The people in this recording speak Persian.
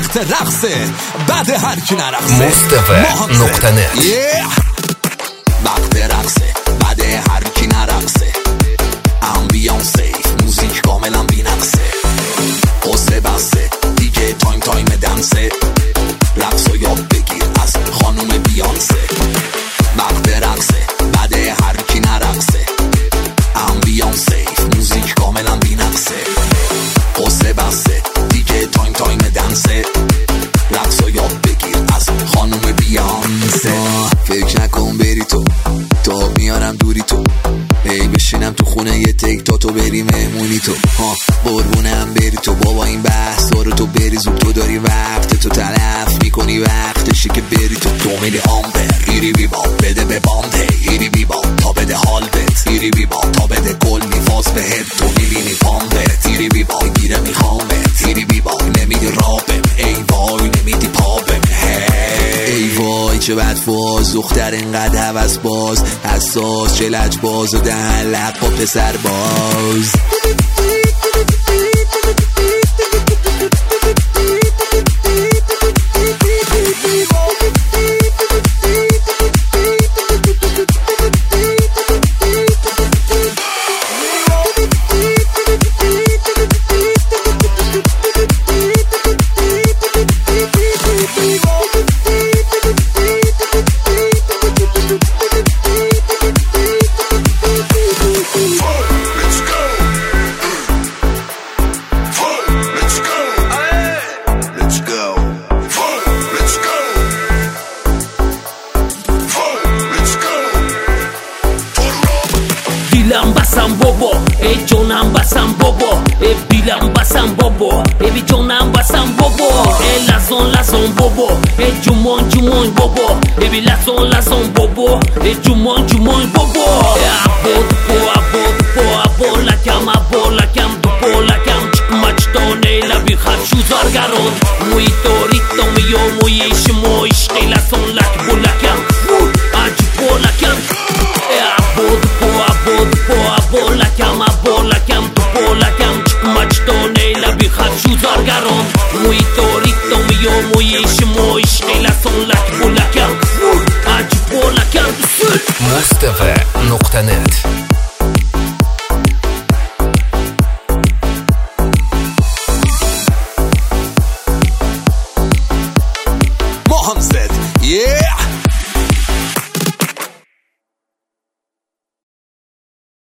وقت رقصه بعد هر کی نرقصه مصطفی.net وقت رقصه بعد هر کی نرقصه امبیانس سیف موزیک کاملا بی‌نقصه قصه بسته دیگه تایم دنسه رقصو یاد بگیر از خانوم بیانسه وقت رقصه بعد هر کی نرقصه امبیانس سیف موزیک کاملا بی‌نقصه قصه بسته دیگه تایم دنسه رقصو یاد بگیر از خانوم بیانسه فکر نکن بری تو تا میارم دوری تو ای بشینم تو خونه یه تک تا تو بری مهمونی تو قربونم بری تو بابا این بحثا رو تو بری زود تو داری وقت تو تلف میکنی وقتشه که بری تو میری آمبر ایری بی با بده به باند ایری بی با تا بده حال بت ایری بی با تا بده گل میفاز بهت تو میبینی پامبت ایری بی با گیره میخوامت ایری بی با نمیدی رابم ای وای نمیدی پابم ای وای چه بدفاز دختر اینقدر هوس باز حساس چه لجباز و دهن لق با پسر باز دیلم بسم بابا ای جونم بسم بابا ای بیلم بسم بابا ای جونم بسم بابا ای لازون بابا ای جومون بابا ای لازون بابا ای جومون بابا ابو لکم چکمچتونه لبی خرشو زارگرون موی توریتو میو مویش مویش لازون لک بولکم عجب لکم ابولکم چکمچتونه لبی خرشو زارگرون موی توریتو میو مویش لازون لک بولکم عجب لکم مصطفی.net